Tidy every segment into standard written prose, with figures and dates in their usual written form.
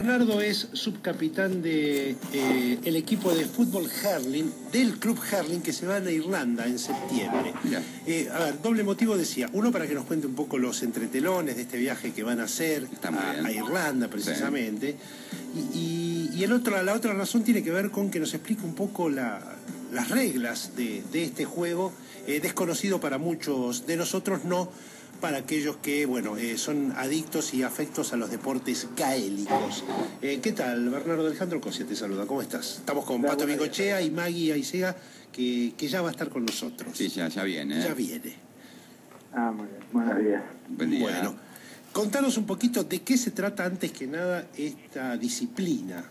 Bernardo es subcapitán de el equipo de fútbol hurling, del club hurling, que se van a Irlanda en septiembre. A ver, doble motivo decía. Uno, para que nos cuente un poco los entretelones de este viaje que van a hacer a Irlanda, precisamente. Sí. Y la otra razón tiene que ver con que nos explique un poco las reglas de este juego, desconocido para muchos de nosotros, no para aquellos que, bueno, son adictos y afectos a los deportes gaélicos. ¿Qué tal? Bernardo Alejandro Cosia te saluda. ¿Cómo estás? Estamos con Pato Bengochea y Maggie Aisega, que ya va a estar con nosotros. Sí, ya viene. Ya viene. Muy bien. Buenos días. Buen día. Bueno, contanos un poquito de qué se trata antes que nada esta disciplina.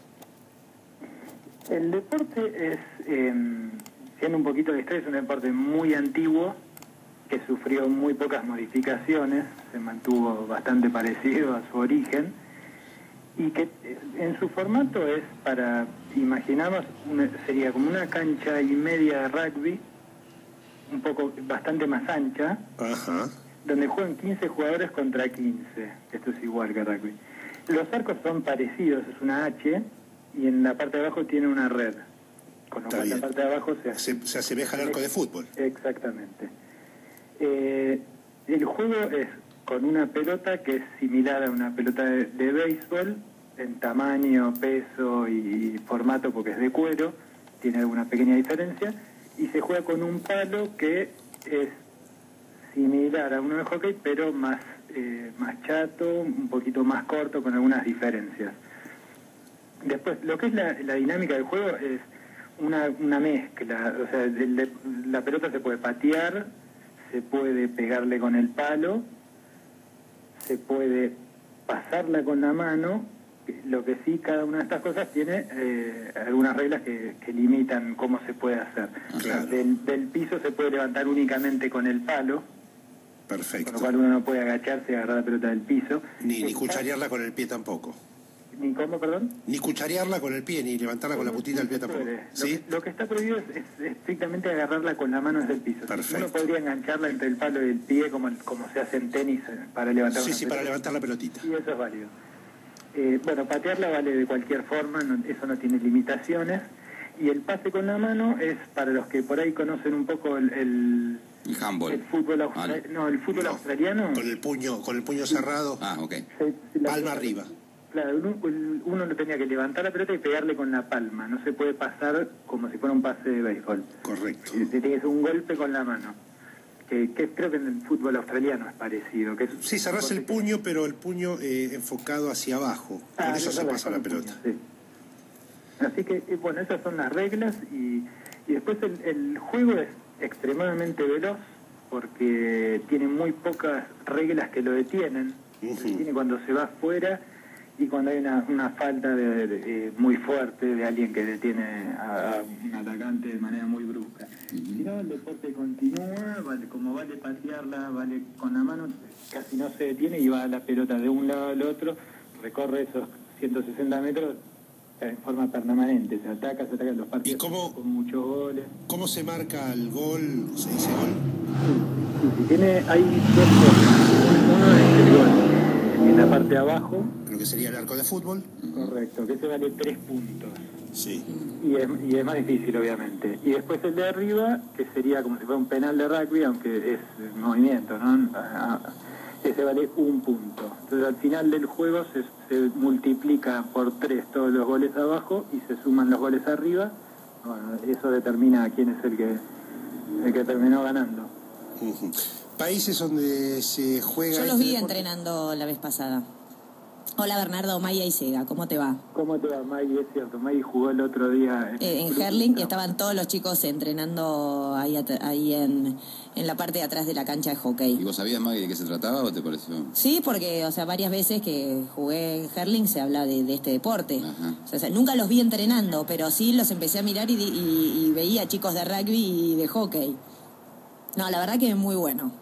El deporte es, siendo un poquito de historia, es un deporte muy antiguo que sufrió muy pocas modificaciones, se mantuvo bastante parecido a su origen, y que en su formato es para, imaginamos, sería como una cancha y media de rugby, un poco bastante más ancha, donde juegan 15 jugadores contra 15, esto es igual que rugby. Los arcos son parecidos, es una H, y en la parte de abajo tiene una red, con lo cual la parte de abajo se asemeja al arco de fútbol. Exactamente. El juego es con una pelota que es similar a una pelota de béisbol en tamaño, peso y formato, porque es de cuero, tiene alguna pequeña diferencia, y se juega con un palo que es similar a uno de hockey, pero más chato, un poquito más corto, con algunas diferencias. Después, lo que es la dinámica del juego es una mezcla, o sea, la pelota se puede patear, se puede pegarle con el palo, se puede pasarla con la mano, lo que sí, cada una de estas cosas tiene algunas reglas que limitan cómo se puede hacer. Claro. Del piso se puede levantar únicamente con el palo. Perfecto. Con lo cual uno no puede agacharse y agarrar la pelota del piso. Ni cucharearla con el pie tampoco. ¿Ni cómo, perdón? Ni cucharearla con el pie, ni levantarla con la putita del pie tampoco. ¿Sí? Lo que está prohibido es estrictamente agarrarla con la mano desde el piso. Perfecto. Uno podría engancharla entre el palo y el pie, como se hace en tenis para levantar Sí, para levantar la pelotita. Y eso es válido. Bueno, patearla vale de cualquier forma, eso no tiene limitaciones. Y el pase con la mano es para los que por ahí conocen un poco el handball. El fútbol australiano. Con el puño cerrado. Ok. Palma arriba. Claro, uno lo tenía que levantar la pelota y pegarle con la palma. No se puede pasar como si fuera un pase de béisbol. Correcto. Tiene que ser un golpe con la mano. Que creo que en el fútbol australiano es parecido. Sí, cerrás el puño, pero el puño enfocado hacia abajo. Con eso se pasa la pelota. Sí. Así que, bueno, esas son las reglas. Y después el juego es extremadamente veloz porque tiene muy pocas reglas que lo detienen. Tiene cuando se va afuera y cuando hay una falta muy fuerte de alguien que detiene a un atacante de manera muy brusca. Si no, el deporte continúa, como vale patearla, vale con la mano, casi no se detiene y va la pelota de un lado al otro, recorre esos 160 metros en forma permanente, se ataca los partidos con muchos goles. ¿Cómo se marca el gol? ¿Se dice gol? Sí, hay dos cosas. Uno es el gol en la parte de abajo. Lo que sería el arco de fútbol. Correcto, que se vale 3 puntos. Sí. Y es más difícil, obviamente. Y después el de arriba, que sería como si fuera un penal de rugby, aunque es movimiento, ¿no? Ese vale 1 punto. Entonces al final del juego se multiplica por 3 todos los goles abajo y se suman los goles arriba. Bueno, eso determina quién es el que terminó ganando. Países donde se juega... Yo los vi entrenando la vez pasada. Hola Bernardo, Maggie Aisega, ¿cómo te va? ¿Cómo te va, Maggie? Es cierto, Maggie jugó el otro día en hurling, y estaban todos los chicos entrenando ahí en la parte de atrás de la cancha de hockey. ¿Y vos sabías, Maggie, de qué se trataba o te pareció? Sí, porque varias veces que jugué en hurling se habla de este deporte. O sea, nunca los vi entrenando, pero sí los empecé a mirar y veía chicos de rugby y de hockey. No, la verdad que es muy bueno.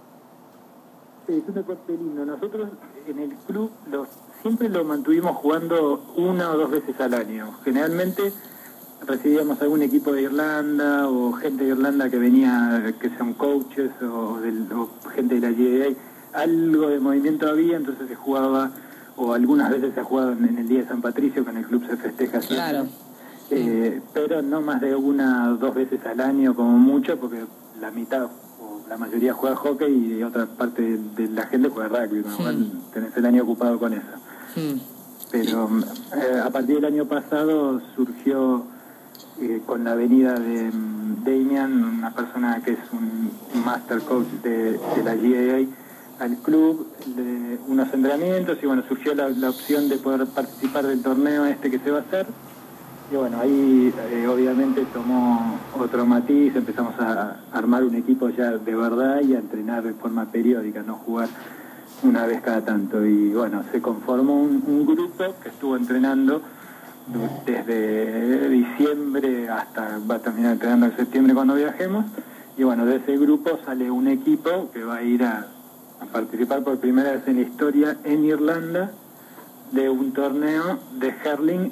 Sí, es un deporte lindo. Nosotros en el club siempre lo mantuvimos jugando 1 o 2 veces al año. Generalmente recibíamos algún equipo de Irlanda o gente de Irlanda que venía, que sean coaches o gente de la GAA. Algo de movimiento había, entonces se jugaba o algunas veces se ha jugado en el Día de San Patricio, que en el club se festeja así. Claro. Pero no más de 1 o 2 veces al año como mucho, porque la mitad o la mayoría juega hockey y otra parte de la gente juega rugby, con lo cual tenés el año ocupado con eso. Pero a partir del año pasado surgió con la venida de Damian, una persona que es un master coach de la GAA, al club, de unos entrenamientos, y bueno, surgió la opción de poder participar del torneo que se va a hacer. Y bueno, ahí obviamente tomó otro matiz, empezamos a armar un equipo ya de verdad y a entrenar de forma periódica, no jugar una vez cada tanto. Y bueno, se conformó un grupo que estuvo entrenando desde diciembre va a terminar entrenando en septiembre cuando viajemos. Y bueno, de ese grupo sale un equipo que va a ir a participar por primera vez en la historia en Irlanda de un torneo de hurling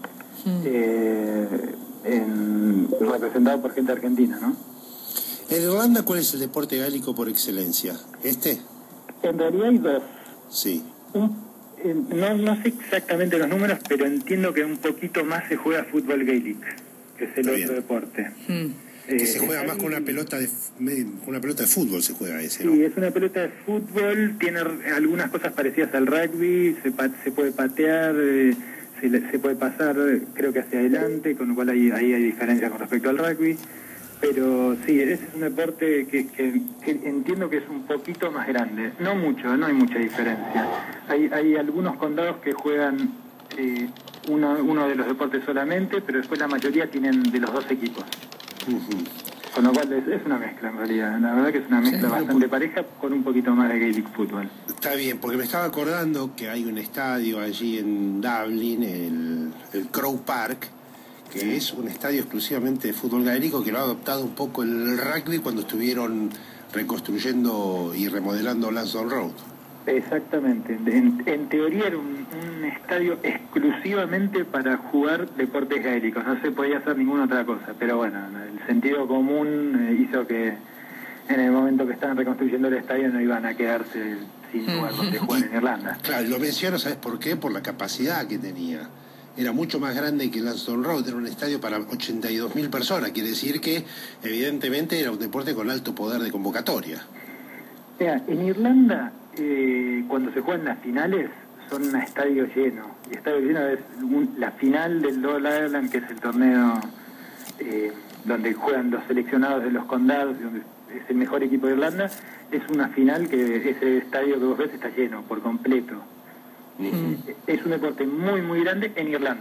representado por gente argentina, ¿no? En Irlanda, ¿cuál es el deporte gálico por excelencia? En realidad hay 2. Sí. No sé exactamente los números, pero entiendo que un poquito más se juega fútbol gaelic, que es el otro deporte. Que se juega más con una pelota de fútbol, se juega ese, ¿no? Sí, es una pelota de fútbol, tiene algunas cosas parecidas al rugby, se puede patear, se puede pasar, creo que hacia adelante, con lo cual ahí hay diferencia con respecto al rugby. Pero sí, es un deporte que entiendo que es un poquito más grande. No mucho, no hay mucha diferencia. Hay algunos condados que juegan uno de los deportes solamente, pero después la mayoría tienen de los 2 equipos. Con lo cual es una mezcla en realidad. La verdad que es una mezcla bastante pareja con un poquito más de Gaelic Football. Está bien, porque me estaba acordando que hay un estadio allí en Dublin, el Crow Park, que es un estadio exclusivamente de fútbol gaélico, que lo ha adoptado un poco el rugby cuando estuvieron reconstruyendo y remodelando Lansdowne Road. Exactamente. En teoría era un estadio exclusivamente para jugar deportes gaélicos, no se podía hacer ninguna otra cosa, pero bueno, el sentido común hizo que en el momento que estaban reconstruyendo el estadio no iban a quedarse sin lugar donde jugar en Irlanda. Claro, lo menciono, ¿sabes por qué? Por la capacidad que tenía. Era mucho más grande que Lansdowne Road, era un estadio para 82.000 personas, quiere decir que evidentemente era un deporte con alto poder de convocatoria. Mira, en Irlanda, cuando se juegan las finales, son a estadio lleno, y estadio lleno es la final del All Ireland, que es el torneo donde juegan los seleccionados de los condados, donde es el mejor equipo de Irlanda. Es una final que ese estadio que vos ves está lleno por completo. Es un deporte muy, muy grande en Irlanda.